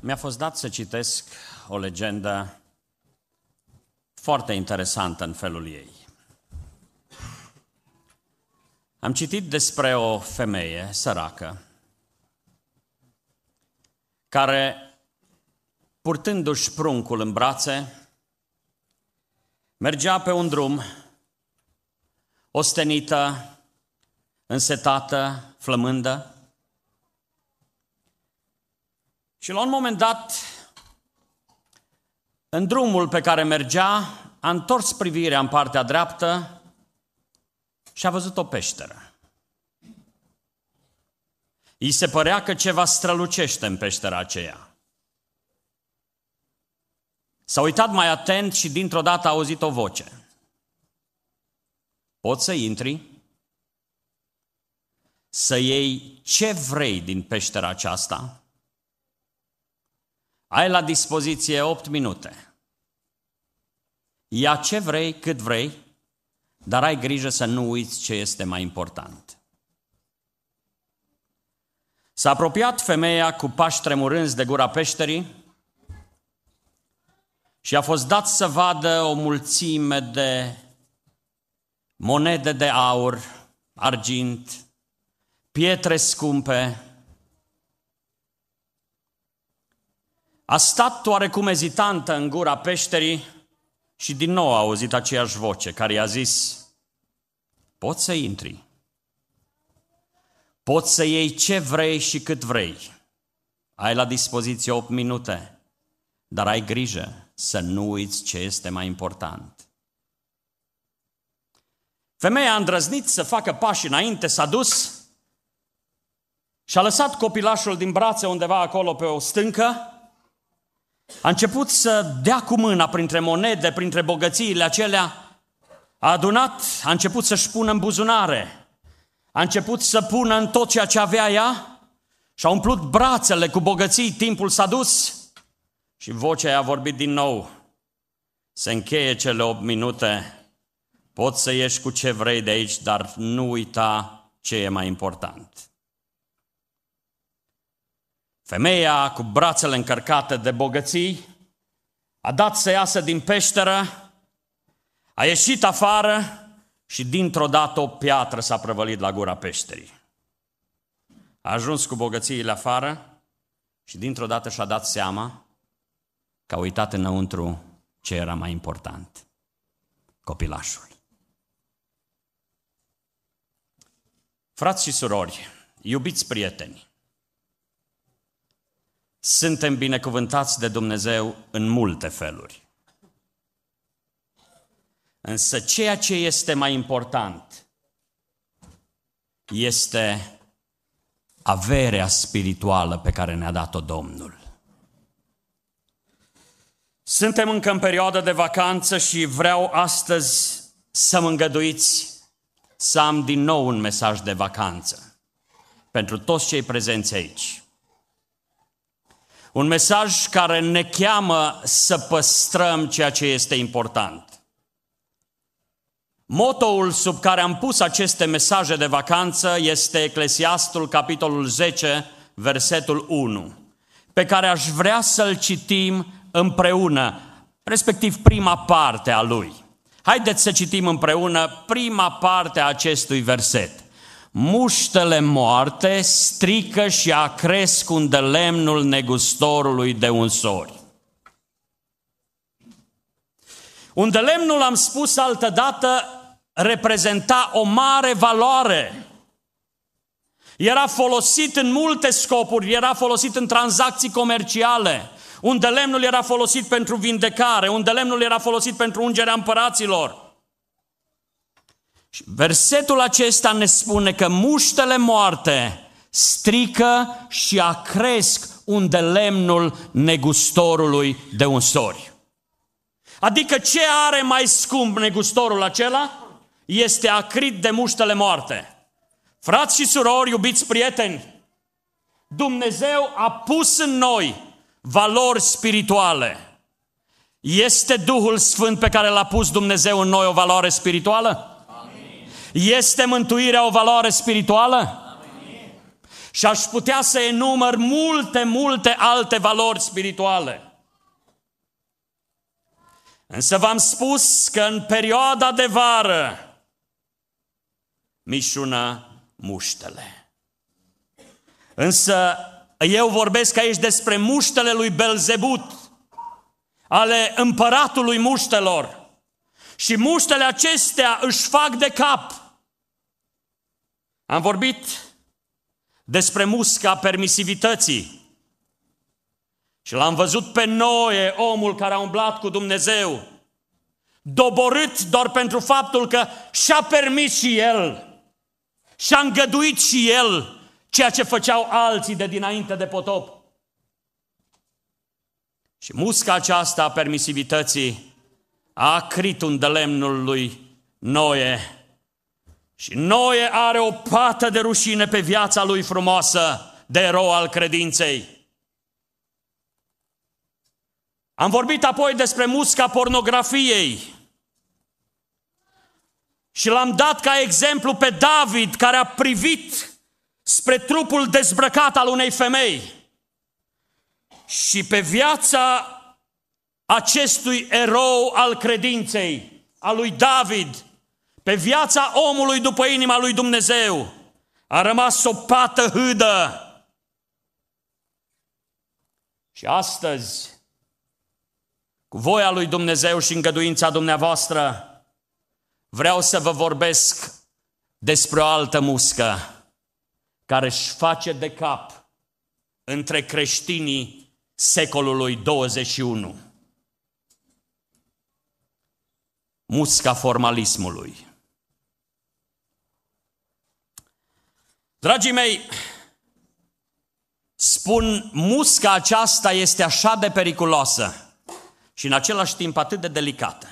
Mi-a fost dat să citesc o legendă foarte interesantă în felul ei. Am citit despre o femeie săracă care, purtându-și pruncul în brațe, mergea pe un drum ostenită, însetată, flămândă. Și la un moment dat, în drumul pe care mergea, a întors privirea în partea dreaptă și a văzut o peșteră. I se părea că ceva strălucește în peștera aceea. S-a uitat mai atent și dintr-o dată a auzit o voce. Poți să intri? Să iei ce vrei din peștera aceasta? Ai la dispoziție 8 minute. Ia ce vrei, cât vrei, dar ai grijă să nu uiți ce este mai important. S-a apropiat femeia cu pași tremurânzi de gura peșterii și a fost dat să vadă o mulțime de monede de aur, argint, pietre scumpe. A stat oarecum ezitantă în gura peșterii și din nou a auzit aceeași voce care i-a zis: poți să intri, poți să iei ce vrei și cât vrei, ai la dispoziție 8 minute, dar ai grijă să nu uiți ce este mai important. Femeia a îndrăznit să facă pași înainte, s-a dus și a lăsat copilașul din brațe undeva acolo pe o stâncă. A început să dea cu mâna printre monede, printre bogățiile acelea, a adunat, a început să-și pună în buzunare, a început să pună în tot ceea ce avea ea și a umplut brațele cu bogății, timpul s-a dus și vocea i-a vorbit din nou. Se încheie cele 8 minute, poți să ieși cu ce vrei de aici, dar nu uita ce e mai important. Femeia, cu brațele încărcate de bogății, a dat să iasă din peșteră, a ieșit afară și dintr-o dată o piatră s-a prăvălit la gura peșterii. A ajuns cu bogățiile afară și dintr-o dată și-a dat seama că a uitat înăuntru ce era mai important: copilașul. Frați și surori, iubiți prieteni, suntem binecuvântați de Dumnezeu în multe feluri. Însă ceea ce este mai important este averea spirituală pe care ne-a dat-o Domnul. Suntem încă în perioadă de vacanță și vreau astăzi să mă îngăduiți să am din nou un mesaj de vacanță pentru toți cei prezenți aici. Un mesaj care ne cheamă să păstrăm ceea ce este important. Motoul sub care am pus aceste mesaje de vacanță este Eclesiastul, capitolul 10, versetul 1, pe care aș vrea să-l citim împreună, respectiv prima parte a lui. Haideți să citim împreună prima parte a acestui verset. Muștele moarte strică și acresc unde lemnul negustorului de unsori. Unde lemnul, am spus altădată, reprezenta o mare valoare. Era folosit în multe scopuri, era folosit în tranzacții comerciale. Unde lemnul era folosit pentru vindecare, unde lemnul era folosit pentru ungerea împăraților. Și versetul acesta ne spune că muștele moarte strică și acresc unde lemnul negustorului de unsori. Adică ce are mai scump negustorul acela? Este acrit de muștele moarte. Frați și surori, iubiți prieteni, Dumnezeu a pus în noi valori spirituale. Este Duhul Sfânt pe care l-a pus Dumnezeu în noi o valoare spirituală? Amin. Este mântuirea o valoare spirituală? Amin. Și aș putea să enumăr multe alte valori spirituale. Însă v-am spus că în perioada de vară mișună muștele. Însă eu vorbesc aici despre muștele lui Belzebut, ale împăratului muștelor. Și muștele acestea își fac de cap. Am vorbit despre musca permisivității. Și l-am văzut pe Noe, omul care a umblat cu Dumnezeu, doborât doar pentru faptul că și-a permis și el, și-a îngăduit și el ceea ce făceau alții de dinainte de potop. Și musca aceasta a permisivității a acrit lemnul lui Noe. Și Noe are o pată de rușine pe viața lui frumoasă de erou al credinței. Am vorbit apoi despre musca pornografiei. Și l-am dat ca exemplu pe David, care a privit spre trupul dezbrăcat al unei femei. Și pe viața acestui erou al credinței, al lui David, pe viața omului după inima lui Dumnezeu, a rămas o pată hâdă. Și astăzi, cu voia lui Dumnezeu și îngăduința dumneavoastră, vreau să vă vorbesc despre o altă muscă care își face de cap între creștinii secolului 21. Musca formalismului. Dragii mei, spun, musca aceasta este așa de periculoasă și în același timp atât de delicată.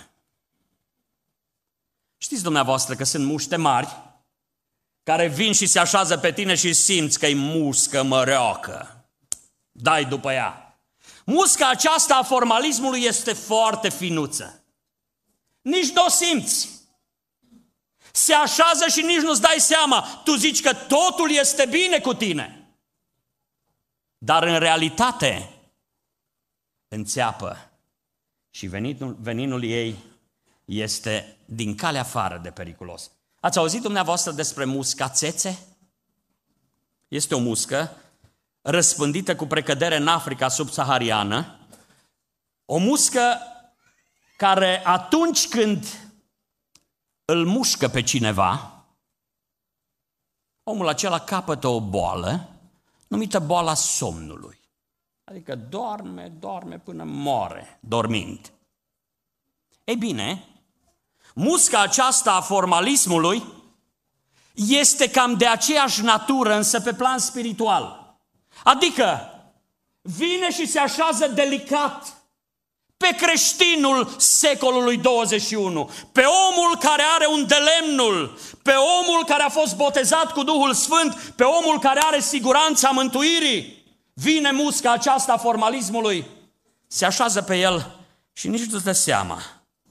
Știți dumneavoastră că sunt muște mari care vin și se așează pe tine și simți că-i muscă măreacă. Dai după ea. Musca aceasta a formalismului este foarte finuță. Nici nu o simți. Se așează și nici nu-ți dai seama. Tu zici că totul este bine cu tine. Dar în realitate înțeapă și veninul ei este din calea afară de periculos. Ați auzit dumneavoastră despre musca țețe? Este o muscă răspândită cu precădere în Africa subsahariană. O muscă care atunci când îl mușcă pe cineva, omul acela capătă o boală numită boala somnului. Adică doarme până moare, dormind. Ei bine, musca aceasta a formalismului este cam de aceeași natură, însă pe plan spiritual. Adică vine și se așează delicat pe creștinul secolului 21, pe omul care are un de lemnul, pe omul care a fost botezat cu Duhul Sfânt, pe omul care are siguranța mântuirii. Vine musca aceasta a formalismului, se așează pe el și nici nu-ți dă seama.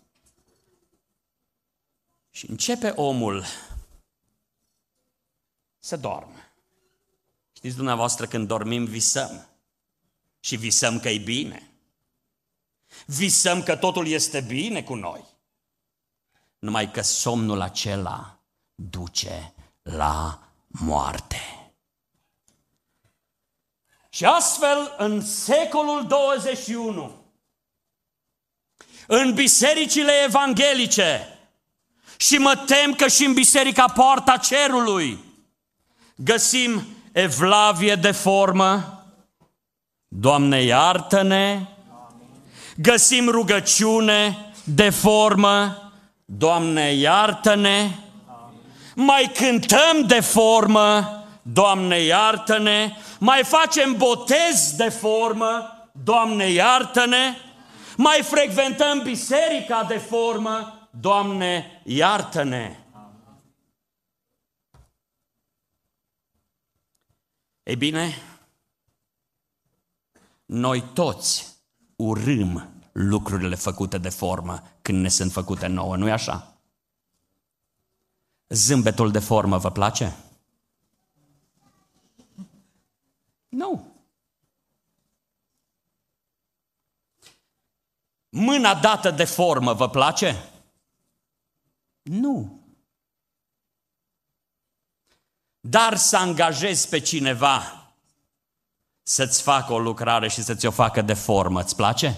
Și începe omul să doarme. Știți dumneavoastră, când dormim visăm. Și visăm că e bine. Visăm că totul este bine cu noi. Numai că somnul acela duce la moarte. Și astfel, în secolul 21, în bisericile evanghelice, și mă tem că și în biserica Poarta Cerului, găsim evlavie de formă, Doamne iartă-ne, găsim rugăciune de formă, Doamne iartă-ne, mai cântăm de formă, Doamne iartă-ne, mai facem botez de formă, Doamne iartă-ne, mai frecventăm biserica de formă, Doamne iartă-ne. Ei bine, noi toți urâm lucrurile făcute de formă când ne sunt făcute nouă, nu-i așa? Zâmbetul de formă vă place? Nu. Mâna dată de formă, vă place? Nu. Dar să angajezi pe cineva să-ți facă o lucrare și să ți-o facă de formă, îți place?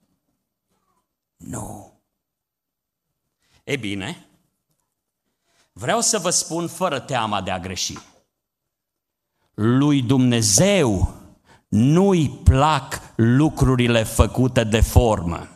Nu. E bine, vreau să vă spun fără teama de a greși. Lui Dumnezeu nu-i plac lucrurile făcute de formă.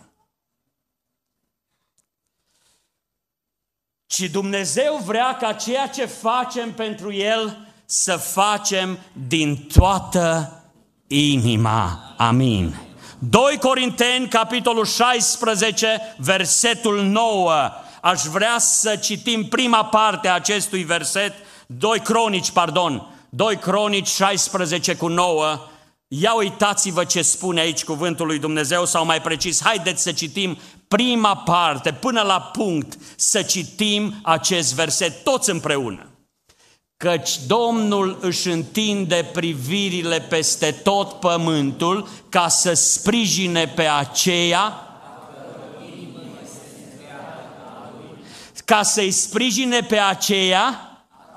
Ci Dumnezeu vrea ca ceea ce facem pentru El să facem din toată inima. Amin. 2 Corinteni, capitolul 16, versetul 9. Aș vrea să citim prima parte a acestui verset, 2 Cronici 16 cu 9. Ia uitați-vă ce spune aici cuvântul lui Dumnezeu, sau mai precis, haideți să citim prima parte, până la punct, să citim acest verset toți împreună. Căci Domnul își întinde privirile peste tot pământul ca să sprijine pe aceia, ca să-i sprijine pe aceia,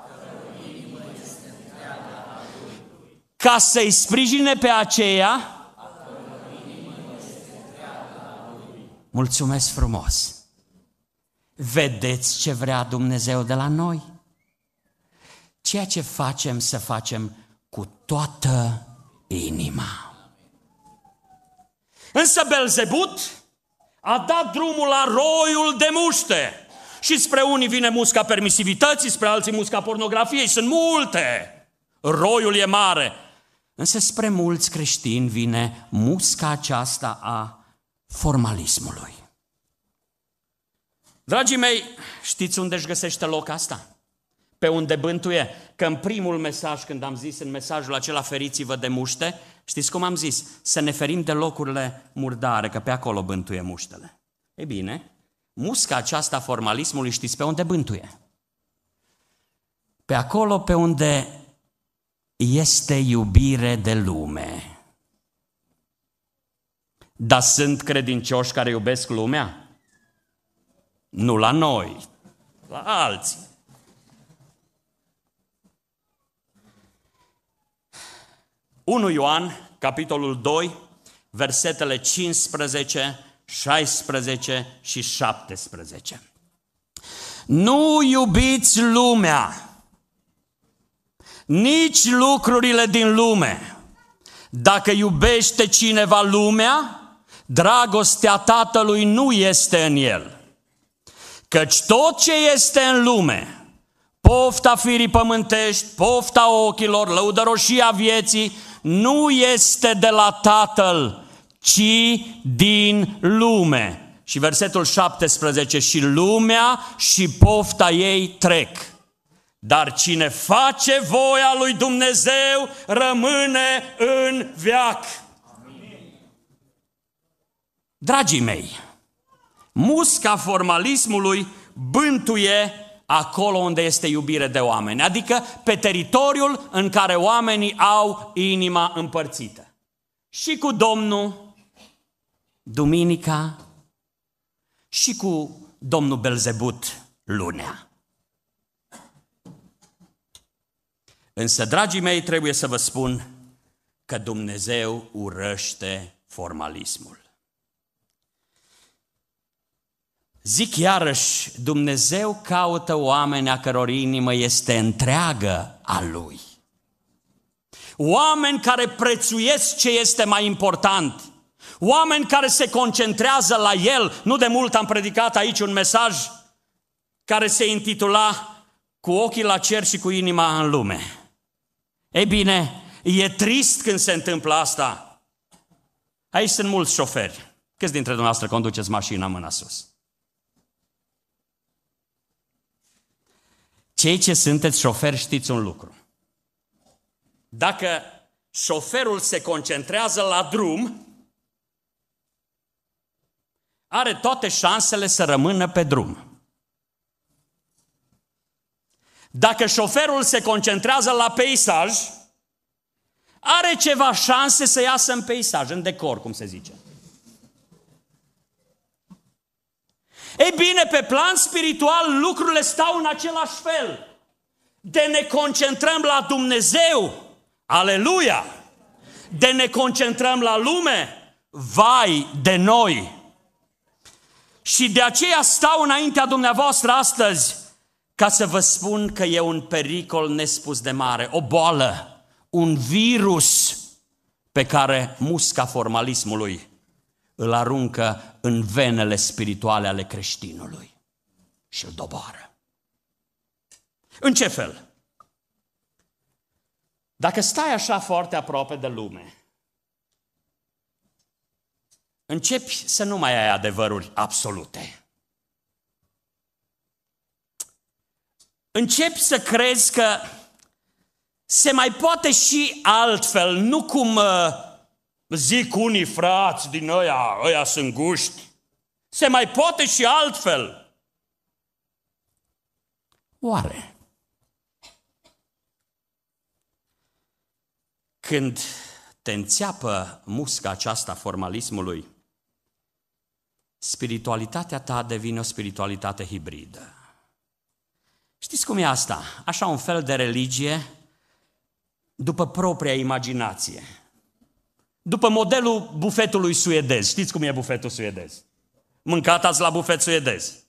ca să-i sprijine pe aceea. Mulțumesc frumos! Vedeți ce vrea Dumnezeu de la noi? Ceea ce facem, să facem cu toată inima. Însă Belzebut a dat drumul la roiul de muște. Și spre unii vine musca permisivității, spre alții musca pornografiei, sunt multe. Roiul e mare. Însă spre mulți creștini vine musca aceasta a formalismului. Dragii mei, știți unde își găsește loc asta? Pe unde bântuie? Că în primul mesaj, când am zis în mesajul acela feriți-vă de muște, știți cum am zis? Să ne ferim de locurile murdare, că pe acolo bântuie muștele. Ei bine, musca aceasta a formalismului știți pe unde bântuie? Pe acolo pe unde este iubire de lume. Dar sunt credincioși care iubesc lumea? Nu la noi, la alții. Unu Ioan, capitolul 2, versetele 15, 16 și 17. Nu iubiți lumea, nici lucrurile din lume. Dacă iubește cineva lumea, dragostea Tatălui nu este în el. Căci tot ce este în lume, pofta firii pământești, pofta ochilor, lăudăroșia vieții, nu este de la Tatăl, ci din lume. Și versetul 17, și lumea și pofta ei trec. Dar cine face voia lui Dumnezeu rămâne în veac. Amin. Dragii mei, musca formalismului bântuie acolo unde este iubire de oameni, adică pe teritoriul în care oamenii au inima împărțită. Și cu Domnul, duminica, și cu domnul Belzebut, lunea. Însă, dragii mei, trebuie să vă spun că Dumnezeu urăște formalismul. Zic iarăși, Dumnezeu caută oameni a căror inimă este întreagă a Lui. Oameni care prețuiesc ce este mai important. Oameni care se concentrează la El. Nu de mult am predicat aici un mesaj care se intitula Cu ochii la cer și cu inima în lume. Ei bine, e trist când se întâmplă asta. Aici sunt mulți șoferi. Câți dintre dumneavoastră conduceți mașina mâna sus? Cei ce sunteți șoferi știți un lucru. Dacă șoferul se concentrează la drum, are toate șansele să rămână pe drum. Dacă șoferul se concentrează la peisaj, are ceva șanse să iasă în peisaj, în decor, cum se zice. Ei bine, pe plan spiritual lucrurile stau în același fel. De ne concentrăm la Dumnezeu, aleluia! De ne concentrăm la lume, vai de noi! Și de aceea stau înaintea dumneavoastră astăzi ca să vă spun că e un pericol nespus de mare, o boală, un virus pe care musca formalismului îl aruncă în venele spirituale ale creștinului și îl doboară. În ce fel? Dacă stai așa foarte aproape de lume, începi să nu mai ai adevăruri absolute. Începi să crezi că se mai poate și altfel, nu cum zic unii frați din ăia sunt guști. Se mai poate și altfel. Oare? Când te înțeapă musca aceasta formalismului, spiritualitatea ta devine o spiritualitate hibridă. Știți cum e asta? Așa un fel de religie după propria imaginație. După modelul bufetului suedez. Știți cum e bufetul suedez? Mâncat ați la bufet suedez.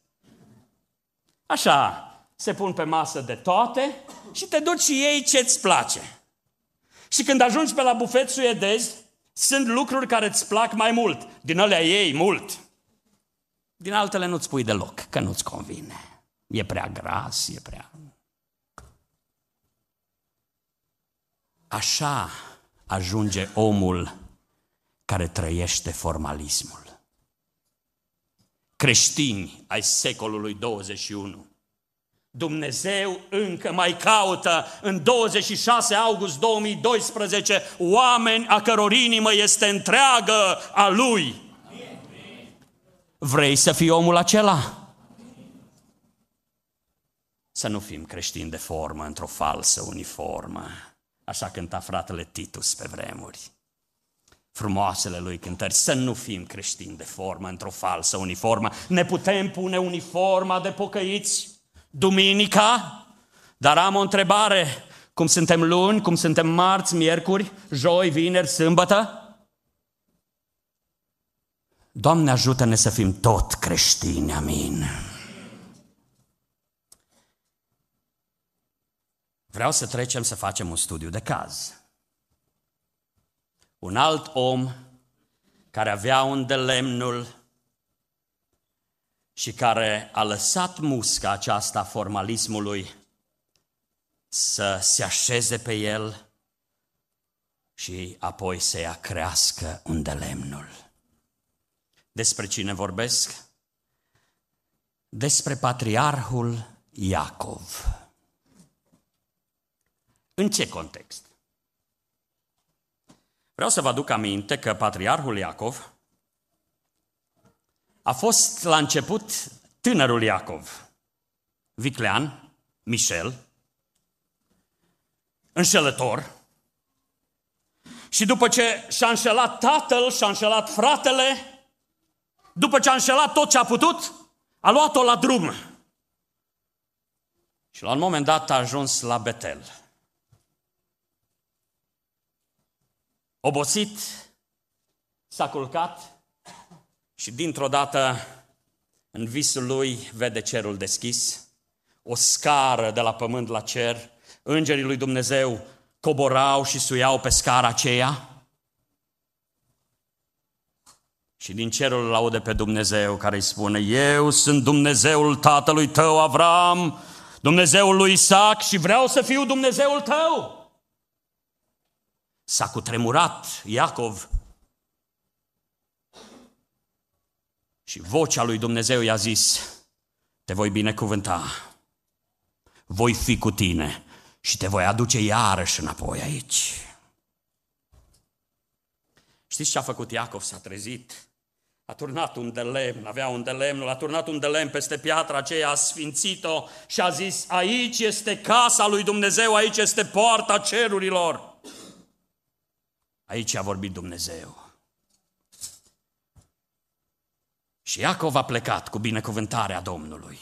Așa, se pun pe masă de toate și te duci și iei ce-ți place. Și când ajungi pe la bufet suedez, sunt lucruri care îți plac mai mult. Din alea iei mult. Din altele nu-ți pui deloc, că nu-ți convine. E prea gras, e prea... Așa ajunge omul care trăiește formalismul. Creștini ai secolului 21. Dumnezeu încă mai caută în 26 august 2012 oameni a căror inimă este întreagă a Lui. Vrei să fii omul acela? Să nu fim creștini de formă într-o falsă uniformă. Așa cânta fratele Titus pe vremuri. Frumoasele lui cântări, să nu fim creștini de formă într-o falsă uniformă. Ne putem pune uniforma de pocăiți duminica, dar am o întrebare. Cum suntem luni, cum suntem marți, miercuri, joi, vineri, sâmbătă? Doamne, ajută-ne să fim tot creștini, amin. Vreau să trecem să facem un studiu de caz. Un alt om care avea un de lemnul și care a lăsat musca aceasta formalismului să se așeze pe el și apoi să ia crească un de lemnul. Despre cine vorbesc? Despre patriarhul Iacov. În ce context? Vreau să vă aduc aminte că patriarhul Iacov a fost la început tânărul Iacov, viclean, mișel, înșelător, și după ce și-a înșelat tatăl, și-a înșelat fratele, după ce a înșelat tot ce a putut, a luat-o la drum. Și la un moment dat a ajuns la Betel. Obosit, s-a culcat și dintr-o dată în visul lui vede cerul deschis, o scară de la pământ la cer, îngerii lui Dumnezeu coborau și suiau pe scara aceea și din cerul îl aude pe Dumnezeu care îi spune: eu sunt Dumnezeul tatălui tău Avram, Dumnezeul lui Isaac și vreau să fiu Dumnezeul tău. S-a cutremurat Iacov și vocea lui Dumnezeu i-a zis: te voi binecuvânta, voi fi cu tine și te voi aduce iarăși înapoi aici. Știți ce a făcut Iacov? S-a trezit, a turnat un de lemn, avea un de lemn, a turnat un de lemn peste piatra aceea, a sfințit-o și a zis: aici este casa lui Dumnezeu, aici este poarta cerurilor. Aici a vorbit Dumnezeu. Și Iacov a plecat cu binecuvântarea Domnului.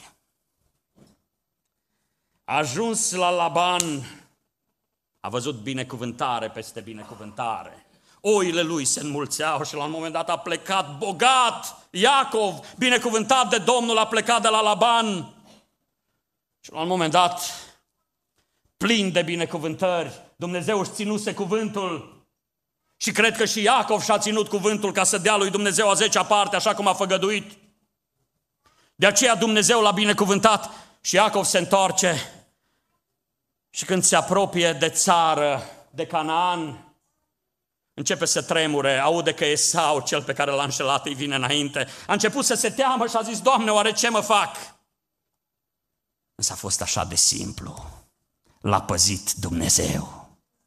A ajuns la Laban, a văzut binecuvântare peste binecuvântare. Oile lui se înmulțeau și la un moment dat a plecat bogat. Iacov, binecuvântat de Domnul, a plecat de la Laban. Și la un moment dat, plin de binecuvântări, Dumnezeu își ținuse cuvântul. Și cred că și Iacov și-a ținut cuvântul ca să dea lui Dumnezeu a 10-a parte, așa cum a făgăduit. De aceea Dumnezeu l-a binecuvântat și Iacov se întoarce. Și când se apropie de țară, de Canaan, începe să tremure, aude că Esau, cel pe care l-a înșelat, îi vine înainte. A început să se teamă și a zis, Doamne, oare ce mă fac? Însă a fost așa de simplu. L-a păzit Dumnezeu.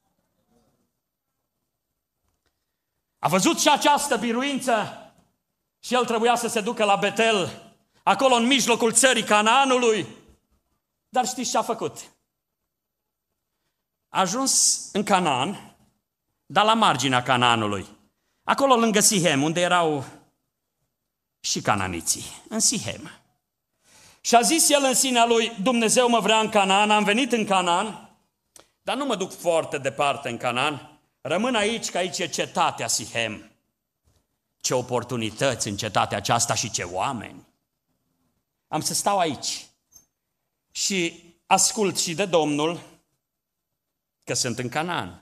A văzut și această biruință și el trebuia să se ducă la Betel, acolo în mijlocul țării Canaanului. Dar știți ce a făcut? A ajuns în Canaan, dar la marginea Canaanului, acolo lângă Sihem, unde erau și cananiții, în Sihem. Și a zis el în sinea lui, Dumnezeu mă vrea în Canaan, am venit în Canaan, dar nu mă duc foarte departe în Canaan, rămân aici, că aici e cetatea Sihem. Ce oportunități în cetatea aceasta și ce oameni. Am să stau aici și ascult și de Domnul că sunt în Canaan.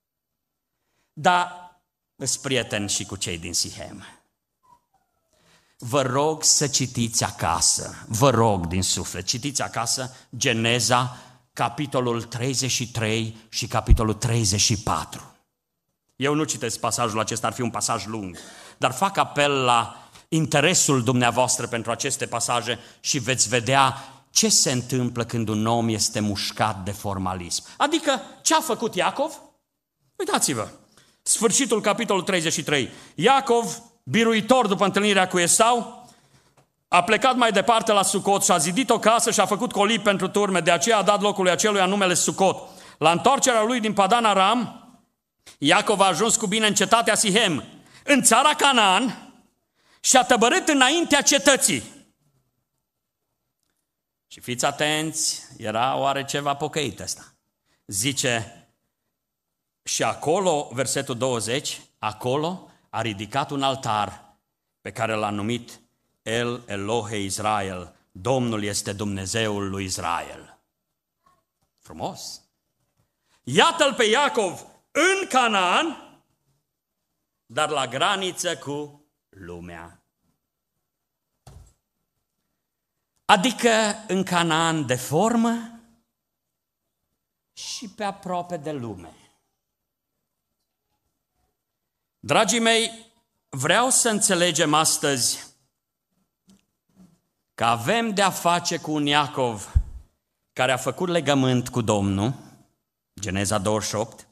Dar îs prieten și cu cei din Sihem. Vă rog să citiți acasă, vă rog din suflet, citiți acasă Geneza, capitolul 33 și capitolul 34. Eu nu citesc pasajul acesta, ar fi un pasaj lung, dar fac apel la interesul dumneavoastră pentru aceste pasaje și veți vedea ce se întâmplă când un om este mușcat de formalism. Adică, ce a făcut Iacov? Uitați-vă, sfârșitul capitolul 33. Iacov, biruitor după întâlnirea cu Esau, a plecat mai departe la Sucot și a zidit o casă și a făcut colii pentru turme, de aceea a dat locului aceluia numele Sucot. La întoarcerea lui din Padan Aram, Iacov a ajuns cu bine în cetatea Sihem, în țara Canaan, și a tăbărât înaintea cetății. Și fiți atenți, era oare ceva pocăit ăsta. Zice, și acolo, versetul 20, acolo a ridicat un altar pe care l-a numit El Elohe Israel, Domnul este Dumnezeul lui Israel. Frumos! Iată-l pe Iacov în Canaan, dar la graniță cu lumea. Adică în Canaan de formă și pe aproape de lume. Dragii mei, vreau să înțelegem astăzi că avem de-a face cu un Iacov care a făcut legământ cu Domnul, Geneza 28.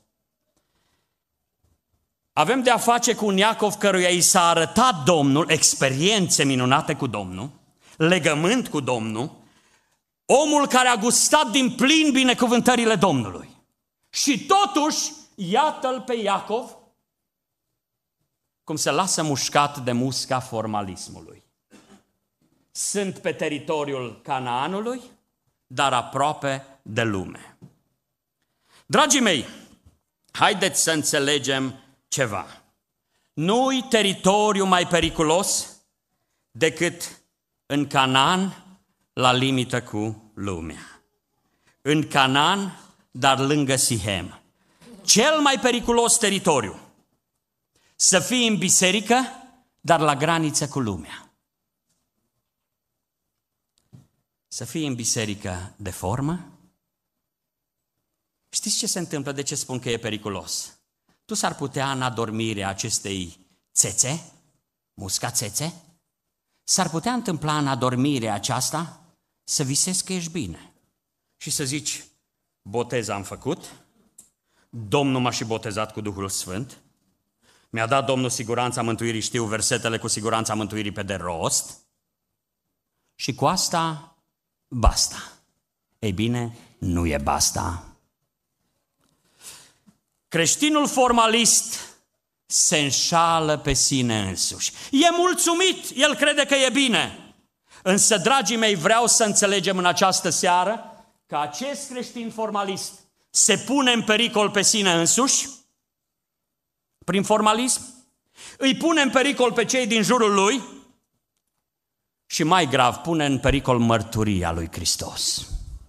Avem de-a face cu un Iacov căruia i s-a arătat Domnul, experiențe minunate cu Domnul, legământ cu Domnul, omul care a gustat din plin binecuvântările Domnului. Și totuși, iată-l pe Iacov cum se lasă mușcat de musca formalismului. Sunt pe teritoriul Canaanului, dar aproape de lume. Dragii mei, haideți să înțelegem ceva. Nu-i teritoriu mai periculos decât în Canaan, la limită cu lumea. În Canaan, dar lângă Sihem. Cel mai periculos teritoriu. Să fii în biserică, dar la graniță cu lumea. Să fii în biserică de formă. Știți ce se întâmplă? De ce spun că e periculos? Tu s-ar putea în adormirea acestei țețe, musca țețe, s-ar putea întâmpla în adormirea aceasta să visezi că ești bine. Și să zici, botez am făcut, Domnul m-a și botezat cu Duhul Sfânt, mi-a dat Domnul siguranța mântuirii, știu versetele cu siguranța mântuirii pe de rost, și cu asta basta. Ei bine, nu e basta. Creștinul formalist se înșală pe sine însuși. E mulțumit, el crede că e bine. Însă, dragii mei, vreau să înțelegem în această seară că acest creștin formalist se pune în pericol pe sine însuși, prin formalism, îi pune în pericol pe cei din jurul lui și, mai grav, pune în pericol mărturia lui Hristos.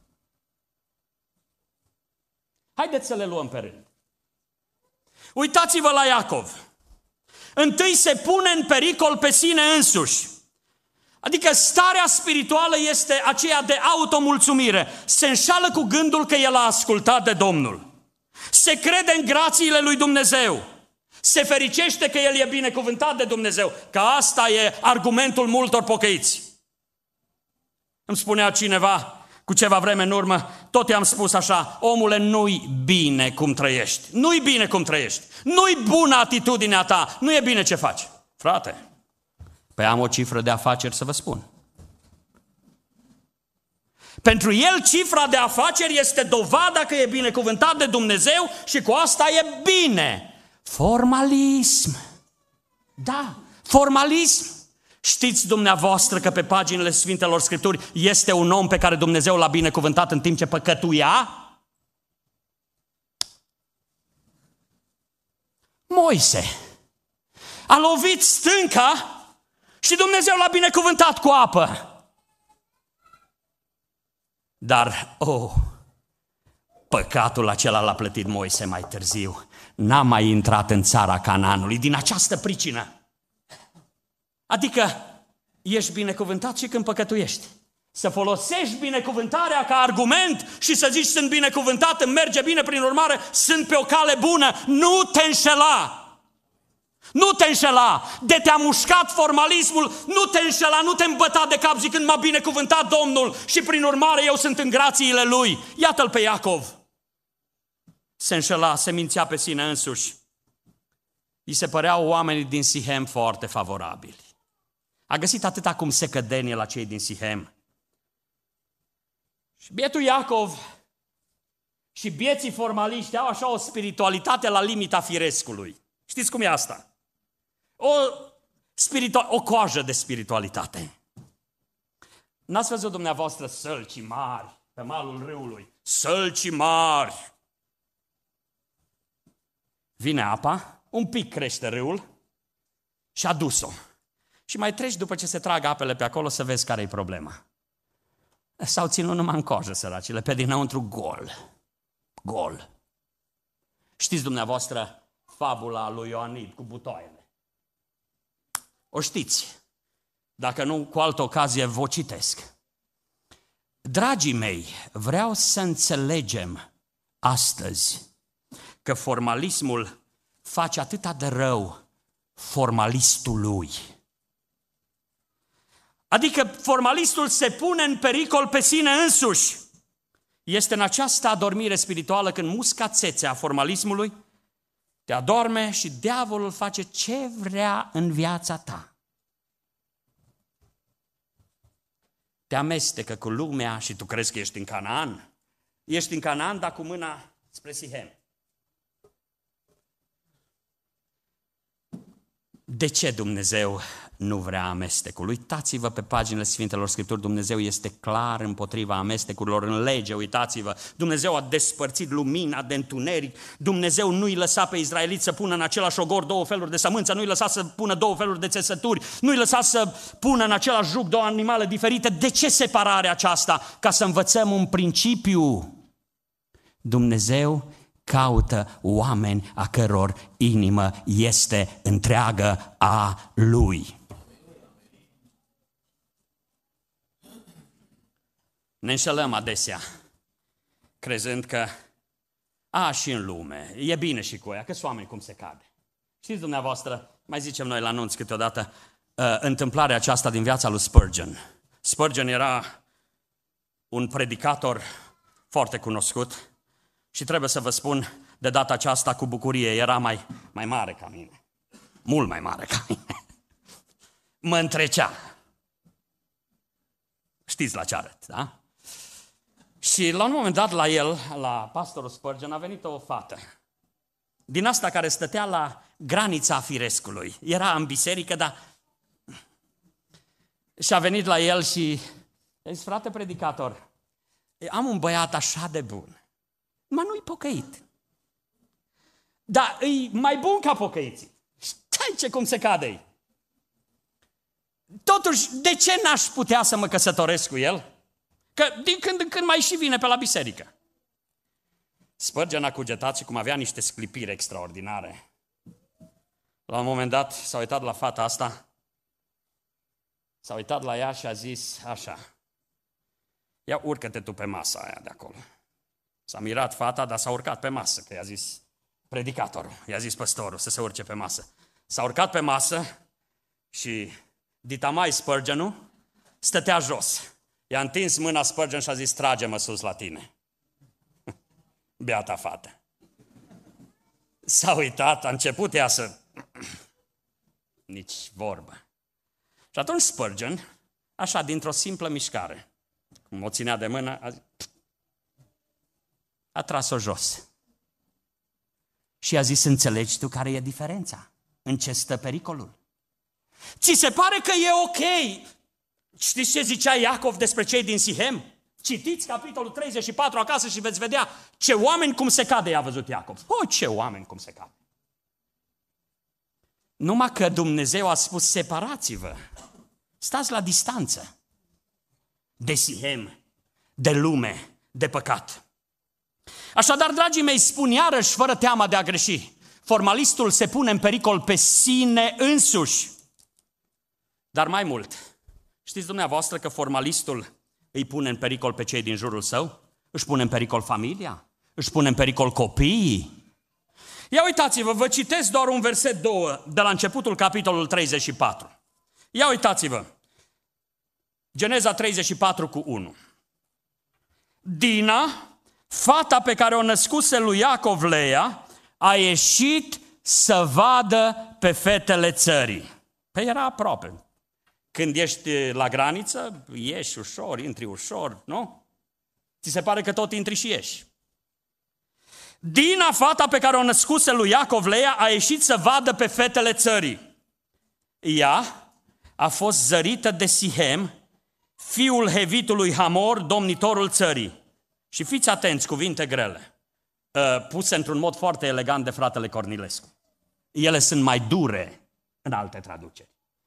Haideți să le luăm pe rând. Uitați-vă la Iacov. Întâi se pune în pericol pe sine însuși. Adică starea spirituală este aceea de automulțumire. Se înșală cu gândul că el a ascultat de Domnul. Se crede în grațiile lui Dumnezeu. Se fericește că el e binecuvântat de Dumnezeu. Că asta e argumentul multor pocăiți. Îmi spunea cineva cu ceva vreme în urmă, tot i-am spus așa: omule, nu-i bine cum trăiești. Nu-i bine cum trăiești. Nu-i bună atitudinea ta. Nu e bine ce faci. Frate, păi am o cifră de afaceri să vă spun. Pentru el cifra de afaceri este dovada că e binecuvântat de Dumnezeu și cu asta e bine. Formalism. Da, formalism. Știți dumneavoastră că pe paginile Sfintelor Scripturi este un om pe care Dumnezeu l-a binecuvântat în timp ce păcătuia? Moise. A lovit stânca și Dumnezeu l-a binecuvântat cu apă. Dar, păcatul acela l-a plătit Moise mai târziu. N-a mai intrat în țara Canaanului din această pricină. Adică ești binecuvântat și când păcătuiești. Să folosești binecuvântarea ca argument și să zici sunt binecuvântat, îmi merge bine, prin urmare sunt pe o cale bună. Nu te înșela! Nu te înșela! De te-a mușcat formalismul, nu te înșela, nu te îmbăta de cap zicând m-a binecuvântat Domnul și prin urmare eu sunt în grațiile Lui. Iată-l pe Iacov. Se înșela, se mințea pe sine însuși. Îi se păreau oamenii din Sihem foarte favorabili. A găsit atâta cum secădenie la cei din Sihem. Și bietul Iacov și bieții formaliști au așa o spiritualitate la limita firescului. Știți cum e asta? O coajă de spiritualitate. N-ați văzut dumneavoastră sălcii mari pe malul râului? Sălcii mari! Vine apa, un pic crește râul și a dus-o. Și mai treci după ce se trag apele pe acolo să vezi care e problema. S-au ținut numai în coajă săracile, pe dinăuntru gol. Gol. Știți dumneavoastră fabula lui Ioanid cu butoaiele? O știți. Dacă nu, cu altă ocazie vă citesc. Dragii mei, vreau să înțelegem astăzi că formalismul face atâta de rău formalistului. Adică formalistul se pune în pericol pe sine însuși. Este în această adormire spirituală când musca țețea formalismului te adorme și diavolul face ce vrea în viața ta. Te amestecă cu lumea și tu crezi că ești în Canaan. Ești în Canaan, dar cu mâna spre Sihem. De ce Dumnezeu nu vrea amestecul? Uitați-vă pe paginile Sfintelor Scripturi, Dumnezeu este clar împotriva amestecurilor în lege, uitați-vă. Dumnezeu a despărțit lumina de întuneric, Dumnezeu nu-i lăsa pe israeliți să pună în același ogor două feluri de sămânță, nu-i lăsa să pună două feluri de țesături, nu-i lăsa să pună în același juc două animale diferite. De ce separarea aceasta? Ca să învățăm un principiu. Dumnezeu caută oameni a căror inimă este întreagă a Lui. Ne înșelăm adesea, crezând că și în lume, e bine și cu ea, că sunt oameni cum se cade. Știți dumneavoastră, mai zicem noi la anunț câteodată, întâmplarea aceasta din viața lui Spurgeon. Spurgeon era un predicator foarte cunoscut și trebuie să vă spun, de data aceasta cu bucurie, era mai mare ca mine. Mult mai mare ca mine. Mă întrecea. Știți la ce arăt, da? Și la un moment dat la el, la pastorul Spurgeon, a venit o fată din asta care stătea la granița firescului. Era în biserică, dar și a venit la el și a zis, frate predicator, am un băiat așa de bun, mă nu-i pocăit. Dar e mai bun ca pocăiții. Stai ce cum se cade. Totuși, de ce n-aș putea să mă căsătoresc cu el? Că din când în când mai și vine pe la biserică. Spurgeon a cugetat și cum avea niște sclipiri extraordinare. La un moment dat s-a uitat la fata asta, s-a uitat la ea și a zis așa, ia urcă-te tu pe masa aia de acolo. S-a mirat fata, dar s-a urcat pe masă, că i-a zis predicatorul, i-a zis păstorul să se urce pe masă. S-a urcat pe masă și ditamai Spurgeonul stătea jos. I-a întins mâna Spurgeon și a zis, trage-mă sus la tine. Beata fată. S-a uitat, a început ea să... Nici vorbă. Și atunci Spurgeon, așa, dintr-o simplă mișcare, cum o ținea de mână, a tras-o jos. Și a zis, înțelegi tu care e diferența? În ce stă pericolul? Ți se pare că e ok? Știți ce zicea Iacov despre cei din Sihem? Citiți capitolul 34 acasă și veți vedea ce oameni cum se cade i-a văzut Iacov. Ce oameni cum se cade. Numai că Dumnezeu a spus, separați-vă, stați la distanță de Sihem, de lume, de păcat. Așadar, dragii mei, spun iarăși, fără teama de a greși, formalistul se pune în pericol pe sine însuși. Dar mai mult, știți dumneavoastră că formalistul îi pune în pericol pe cei din jurul său? Își pune în pericol familia? Își pune în pericol copiii? Ia uitați-vă, vă citesc doar un verset 2 de la începutul capitolul 34. Ia uitați-vă, Geneza 34 cu 1. Dina, fata pe care o născuse lui Iacov Leia, a ieșit să vadă pe fetele țării. Păi era aproape. Când ești la graniță, ieși ușor, intri ușor, nu? Ți se pare că tot intri și ieși. Dina, fata pe care o născuse lui Iacov Leia, a ieșit să vadă pe fetele țării. Ea a fost zărită de Sihem, fiul hevitului Hamor, domnitorul țării. Și fiți atenți, cuvinte grele, puse într-un mod foarte elegant de fratele Cornilescu. Ele sunt mai dure în alte traduceri.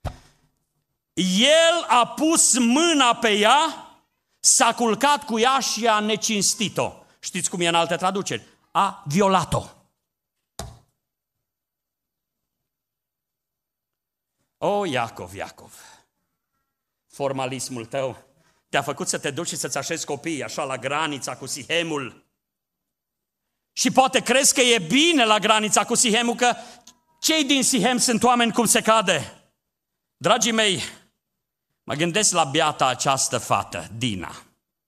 El a pus mâna pe ea, s-a culcat cu ea și a necinstit-o. Știți cum e în alte traduceri? A violat-o. O, Iacov, formalismul tău te-a făcut să te duci și să-ți așezi copiii așa la granița cu Sihemul. Și poate crezi că e bine la granița cu Sihemul, că cei din Sihem sunt oameni cum se cade. Dragii mei, mă gândesc la beata această fată, Dina.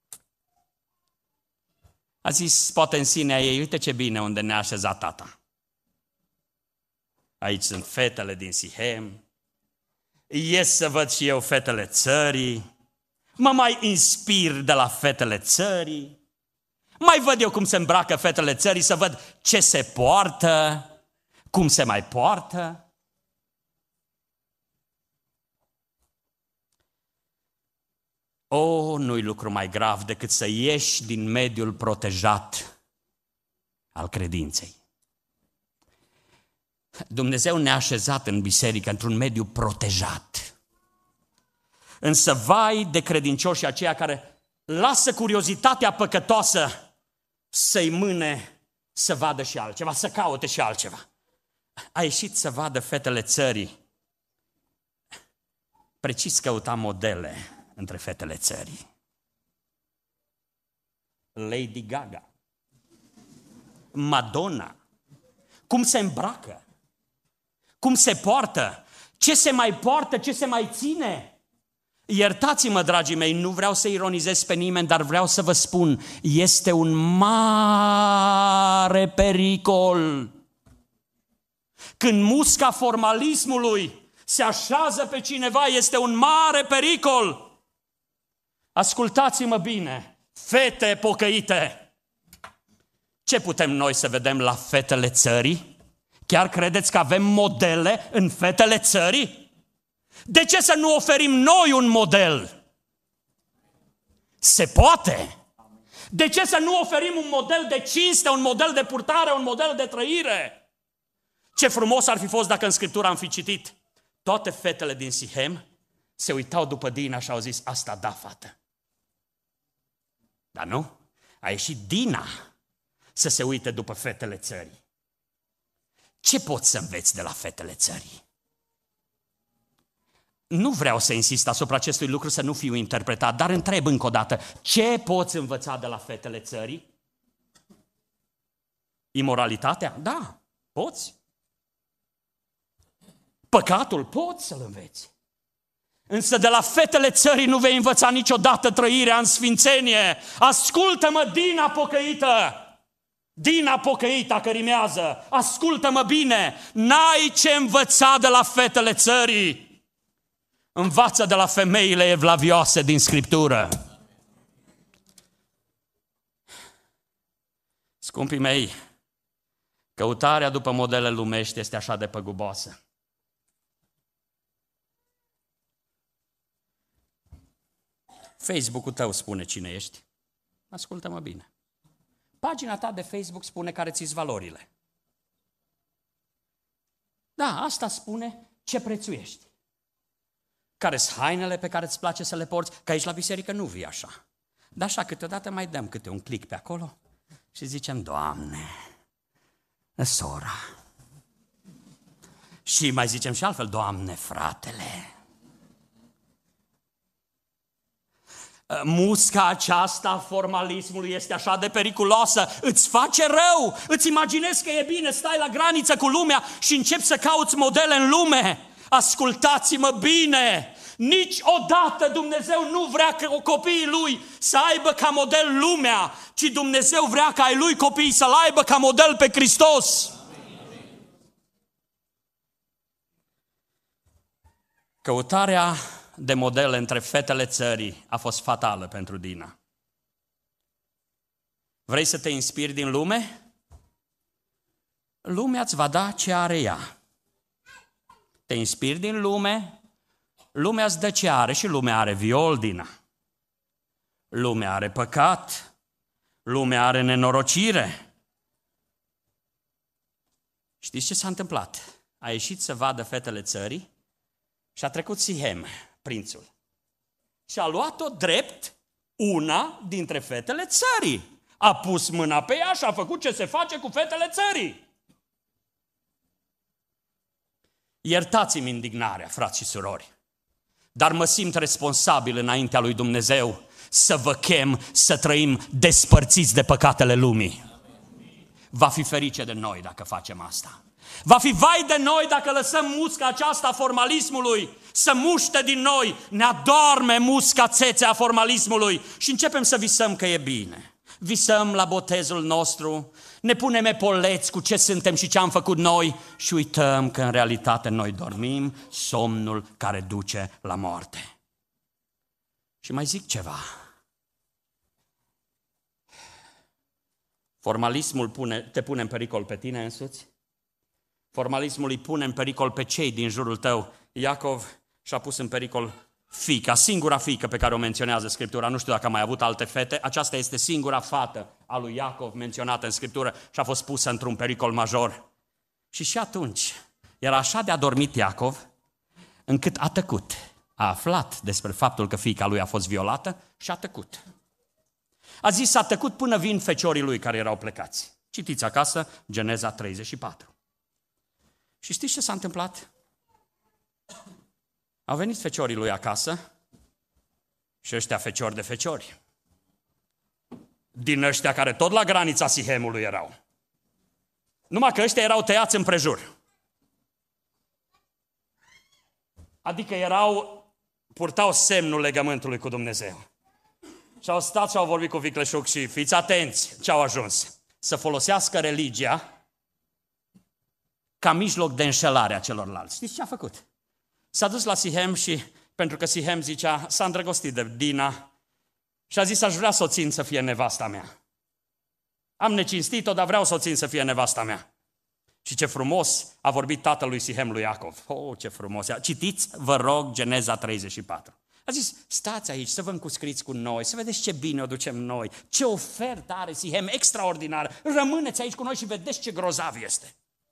A zis, poate în sinea ei, uite ce bine unde ne-a așezat tata. Aici sunt fetele din Sihem, ies să văd și eu fetele țării, mă mai inspir de la fetele țării, mai văd eu cum se îmbracă fetele țării, să văd ce se poartă, cum se mai poartă. Nu-i lucru mai grav decât să ieși din mediul protejat al credinței. Dumnezeu ne-a așezat în biserică într-un mediu protejat. Însă vai de credincioșii aceia care lasă curiozitatea păcătoasă să-i mâne să vadă și altceva, să caute și altceva. A ieșit să vadă fetele țării. Precis căuta modele între fetele țării. Lady Gaga, Madonna, cum se îmbracă, cum se poartă, ce se mai poartă, ce se mai ține. Iertați-mă, dragii mei, nu vreau să ironizez pe nimeni, dar vreau să vă spun, este un mare pericol. Când musca formalismului se așează pe cineva, este un mare pericol. Ascultați-mă bine, fete pocăite, ce putem noi să vedem la fetele țării? Chiar credeți că avem modele în fetele țării? De ce să nu oferim noi un model? Se poate! De ce să nu oferim un model de cinste, un model de purtare, un model de trăire? Ce frumos ar fi fost dacă în Scriptură am fi citit: toate fetele din Sihem se uitau după Dina și au zis: asta da, fată. Dar nu, a ieșit Dina să se uite după fetele țării. Ce poți să înveți de la fetele țării? Nu vreau să insist asupra acestui lucru, să nu fiu interpretat, dar întreb încă o dată: ce poți învăța de la fetele țării? Imoralitatea? Da, poți. Păcatul? Poți să-l înveți. Însă de la fetele țării nu vei învăța niciodată trăirea în sfințenie. Ascultă-mă, Dina pocăită! Dina pocăită, că rimează. Ascultă-mă bine! N-ai ce învăța de la fetele țării. Învață de la femeile evlavioase din Scriptură. Scumpii mei, căutarea după modele lumești este așa de păguboasă. Facebook-ul tău spune cine ești. Ascultă-mă bine. Pagina ta de Facebook spune care ți-s valorile. Da, asta spune ce prețuiești. Care-s hainele pe care îți place să le porți? Că aici la biserică nu vii așa. Dar așa, câteodată mai dăm câte un click pe acolo și zicem: Doamne, sora. Și mai zicem și altfel: Doamne, fratele. Musca aceasta a formalismului este așa de periculoasă, îți face rău, îți imaginezi că e bine, stai la graniță cu lumea și începi să cauți modele în lume. Ascultați-mă bine, niciodată Dumnezeu nu vrea ca copiii Lui să aibă ca model lumea, ci Dumnezeu vrea ca ai Lui copii să-L aibă ca model pe Hristos. Căutarea de modele între fetele țării a fost fatală pentru Dina. Vrei să te inspiri din lume? Lumea îți va da ce are ea. Te inspiri din lume? Lumea îți dă ce are și lumea are viol, Dina. Lumea are păcat. Lumea are nenorocire. Știți ce s-a întâmplat? A ieșit să vadă fetele țării și a trecut Sihem, prințul. Și a luat-o drept una dintre fetele țării. A pus mâna pe ea și a făcut ce se face cu fetele țării. Iertați-mi indignarea, frați și surori, dar mă simt responsabil înaintea lui Dumnezeu să vă chem să trăim despărțiți de păcatele lumii. Va fi ferice de noi dacă facem asta. Va fi vai de noi dacă lăsăm musca aceasta a formalismului să muște din noi. Ne adorme musca țețea a formalismului și începem să visăm că e bine. Visăm la botezul nostru, ne punem epoleți cu ce suntem și ce am făcut noi și uităm că în realitate noi dormim somnul care duce la moarte. Și mai zic ceva. Formalismul te pune în pericol pe tine însuți? Formalismul îi pune în pericol pe cei din jurul tău. Iacov și-a pus în pericol fiica, singura fiică pe care o menționează Scriptura. Nu știu dacă a mai avut alte fete. Aceasta este singura fată a lui Iacov menționată în Scriptură și a fost pusă într-un pericol major. Și atunci era așa de adormit Iacov, încât a tăcut. A aflat despre faptul că fiica lui a fost violată și a tăcut. A zis: a tăcut până vin feciorii lui care erau plecați. Citiți acasă Geneza 34. Și știți ce s-a întâmplat? Au venit feciorii lui acasă și ăștia feciori de feciori. Din ăștia care tot la granița Sihemului erau. Numai că ăștia erau tăiați împrejur. Adică purtau semnul legământului cu Dumnezeu. Și au stat și au vorbit cu vicleșug și fiți atenți ce au ajuns. Să folosească religia ca mijloc de înșelare a celorlalți. Știți ce a făcut? S-a dus la Sihem și, pentru că Sihem zicea, s-a îndrăgostit de Dina și a zis: aș vrea să o țin să fie nevasta mea. Am necinstit-o, dar vreau să o țin să fie nevasta mea. Și ce frumos a vorbit tatăl lui Sihem lui Iacov. Oh, ce frumos! Citiți, vă rog, Geneza 34. A zis, stați aici să vă încuscriți cu noi, să vedeți ce bine o ducem noi, ce ofertă are Sihem extraordinară. Rămâneți aici cu noi și vedeți ce grozav este.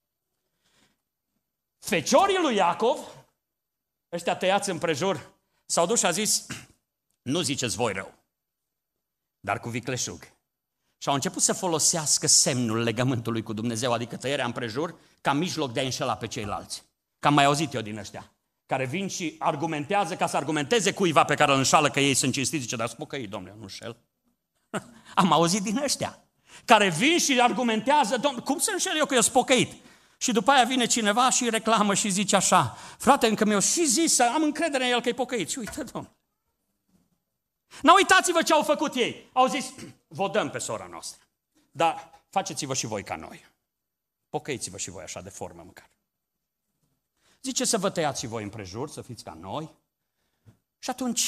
Feciorii lui Iacov, ăștia tăiați împrejur, s-au dus și a zis, nu ziceți voi rău, dar cu vicleșug. Și au început să folosească semnul legământului cu Dumnezeu, adică tăierea împrejur, ca mijloc de a înșela pe ceilalți. Că am mai auzit eu din ăștia, care vin și argumentează ca să argumenteze cuiva pe care îl înșală că ei sunt cinstiți, zice, dar spun că ei, domnule, nu înșel. Am auzit din ăștia, care vin și argumentează, domnule, cum să înșel eu că eu sunt pocăit? Și după aia vine cineva și reclamă și zice așa, frate, încă mi-o și zis să am încredere în el că e pocăit. Și uite, domnule. Nu uitați-vă ce au făcut ei. Au zis, vă dăm pe sora noastră, dar faceți-vă și voi ca noi. Pocăiți-vă și voi așa de formă măcar. Zice să vă tăiați și voi împrejur, să fiți ca noi. Și atunci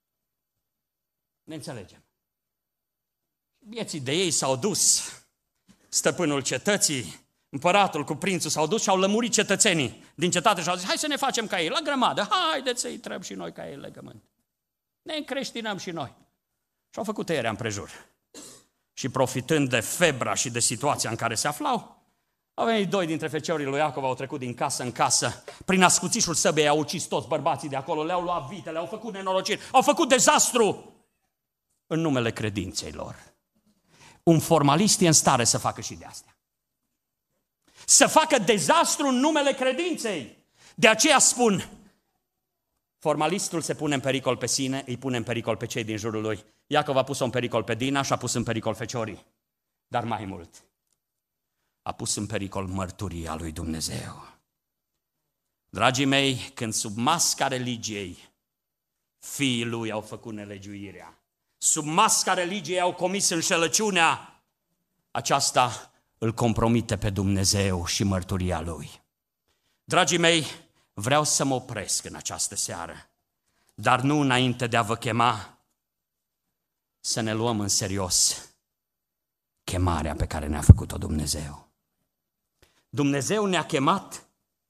ne înțelegem. Vieții de ei s-au dus. Stăpânul cetății, împăratul cu prințul s-au dus și au lămurit cetățenii din cetate și au zis, hai să ne facem ca ei, la grămadă, haideți să-i trăim și noi ca ei legământ. Ne încreștinăm și noi. Și au făcut tăierea împrejur. Și profitând de febra și de situația în care se aflau, au venit doi dintre feciorii lui Iacov, au trecut din casă în casă, prin ascuțișul săbei au ucis toți bărbații de acolo, le-au luat vitele, au făcut nenorociri, au făcut dezastru în numele credinței lor. Un formalist e în stare să facă și de astea. Să facă dezastru în numele credinței. De aceea spun, formalistul se pune în pericol pe sine, îi pune în pericol pe cei din jurul lui. Iacov a pus-o în pericol pe Dina și a pus în pericol feciorii. Dar mai mult, a pus în pericol mărturia lui Dumnezeu. Dragii mei, când sub masca religiei, fiii lui au făcut nelegiuirea, sub masca religiei au comis înșelăciunea, aceasta îl compromite pe Dumnezeu și mărturia lui. Dragii mei, vreau să mă opresc în această seară, dar nu înainte de a vă chema să ne luăm în serios chemarea pe care ne-a făcut-o Dumnezeu. Dumnezeu ne-a chemat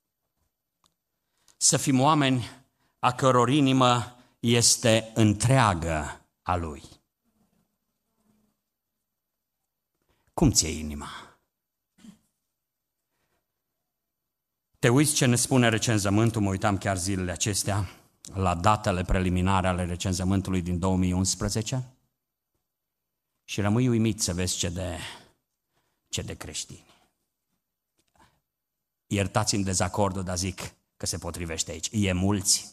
să fim oameni a căror inimă este întreagă a Lui. Cum ți-e inima? Te uiți ce ne spune recenzământul, mă uitam chiar zilele acestea la datele preliminare ale recenzământului din 2011 și rămâi uimit să vezi ce de creștini. Iertați-mi dezacordul, dar zic că se potrivește aici. E mulți.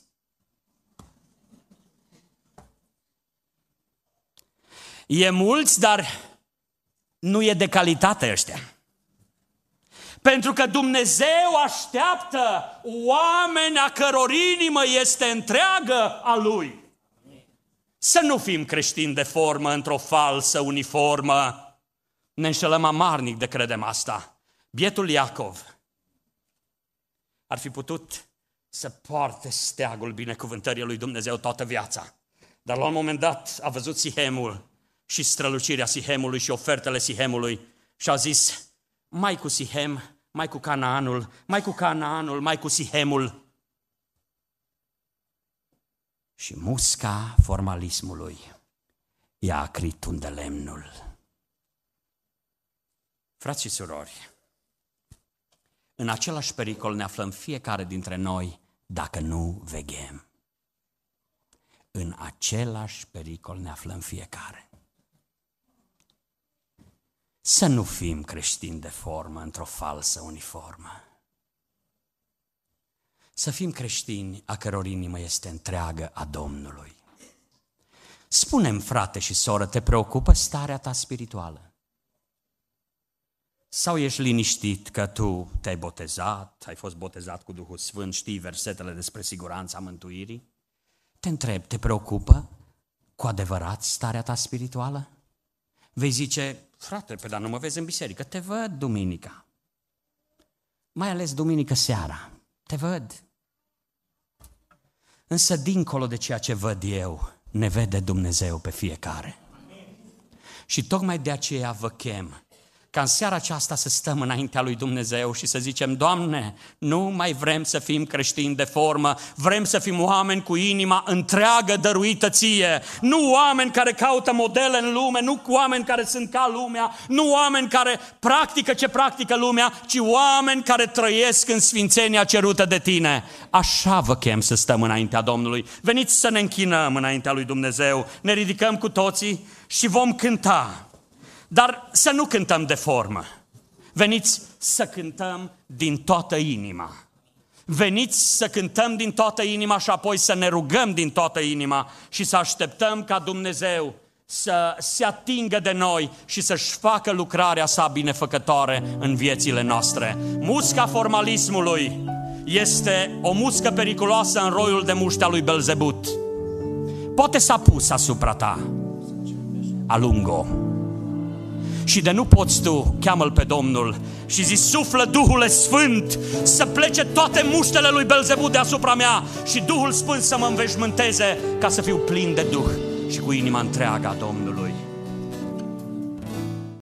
E mulți, dar nu e de calitate ăștia. Pentru că Dumnezeu așteaptă oameni a căror inimă este întreagă a Lui. Să nu fim creștini de formă într-o falsă uniformă. Ne înșelăm amarnic de credem asta. Bietul Iacov ar fi putut să poarte steagul binecuvântării lui Dumnezeu toată viața. Dar la un moment dat a văzut Sihemul și strălucirea Sihemului și ofertele Sihemului și a zis, mai cu Sihem, mai cu Canaanul, mai cu Canaanul, mai cu Sihemul. Și musca formalismului i-a acrit unde lemnul. Frați și surori, în același pericol ne aflăm fiecare dintre noi dacă nu veghem. În același pericol ne aflăm fiecare. Să nu fim creștini de formă într-o falsă uniformă. Să fim creștini a căror inimă este întreagă a Domnului. Spune-mi, frate și soră, te preocupă starea ta spirituală? Sau ești liniștit că tu te-ai botezat, ai fost botezat cu Duhul Sfânt, știi versetele despre siguranța mântuirii? Te întreb, te preocupă cu adevărat starea ta spirituală? Vei zice, frate, dar nu mă vezi în biserică, te văd duminica. Mai ales duminică seara, te văd. Însă dincolo de ceea ce văd eu, ne vede Dumnezeu pe fiecare. Și tocmai de aceea vă chem ca în seara aceasta să stăm înaintea lui Dumnezeu și să zicem: Doamne, nu mai vrem să fim creștini de formă, vrem să fim oameni cu inima întreagă dăruită ție, nu oameni care caută modele în lume, nu oameni care sunt ca lumea, nu oameni care practică ce practică lumea, ci oameni care trăiesc în sfințenia cerută de tine. Așa vă chem să stăm înaintea Domnului. Veniți să ne închinăm înaintea lui Dumnezeu, ne ridicăm cu toții și vom cânta. Dar să nu cântăm de formă. Veniți să cântăm din toată inima. Veniți să cântăm din toată inima și apoi să ne rugăm din toată inima și să așteptăm ca Dumnezeu să se atingă de noi și să-și facă lucrarea sa binefăcătoare în viețile noastre. Musca formalismului este o muscă periculoasă în roiul de muște a lui Belzebut. Poate s-a pus asupra ta. Alungo. Și de nu poți tu, cheamă-L pe Domnul și zi: suflă Duhul Sfânt să plece toate muștele lui Belzebut deasupra mea și Duhul Sfânt să mă înveșmânteze ca să fiu plin de Duh și cu inima întreagă a Domnului.